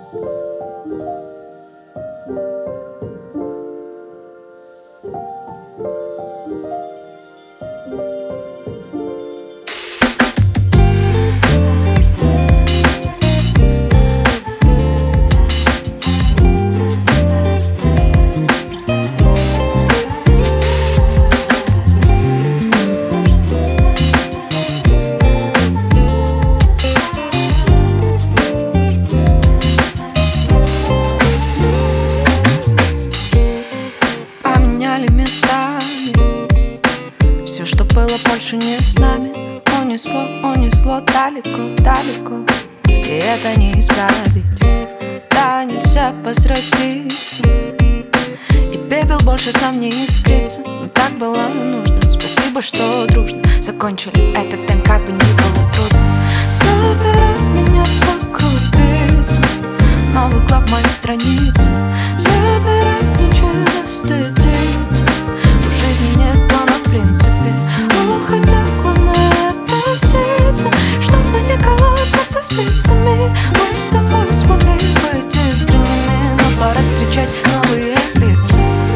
Поменяли местами все, что было больше не с нами. Унесло, унесло далеко, далеко. И это не исправить, да, нельзя возвратиться. И пепел больше сам не искрится, но так было нужно. Спасибо, что дружно закончили этот тайм, как бы ни было трудно. Забирай меня по крупицам, новый глав моей страницы. Забирай, нечего стыдиться, в жизни нет плана в принципе. О, хотя главное проститься, чтобы не колоть сердце спицами. Мы с тобой смогли быть искренними, но пора встречать новые лица.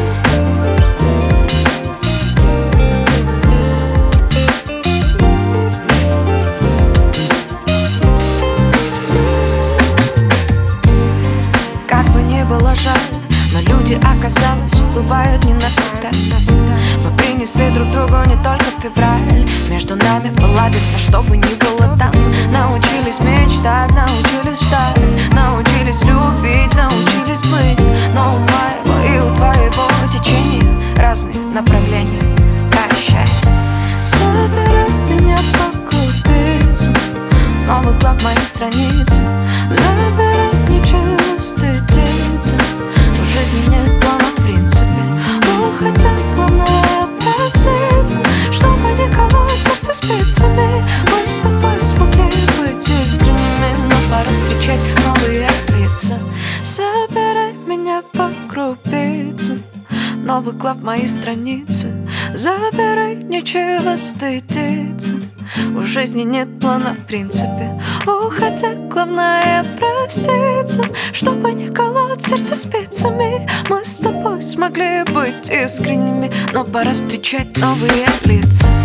Как бы ни было жаль, но люди, оказалось, бывают не навсегда. Мы принесли друг другу не только февраль. Между нами была весна, что бы ни было там. Научились мечтать, научились ждать, научились любить, научились быть. Но у моего и у твоего течения разные направления. Прощай. Забирай меня по крупицам, новый глав моей страницы. Забирай, нечего стыдиться, в жизни нет плана в принципе. О, хотя главное проститься, чтобы не колоть сердце спицами. Мы с тобой смогли быть искренними, но пора встречать новые лица. Забирай меня по крупицам, новый глав моей страницы. Забирай, нечего стыдиться, в жизни нет плана в принципе. О, хотя главное проститься, чтобы не колоть сердце спицами. Мы с тобой смогли быть искренними, но пора встречать новые лица.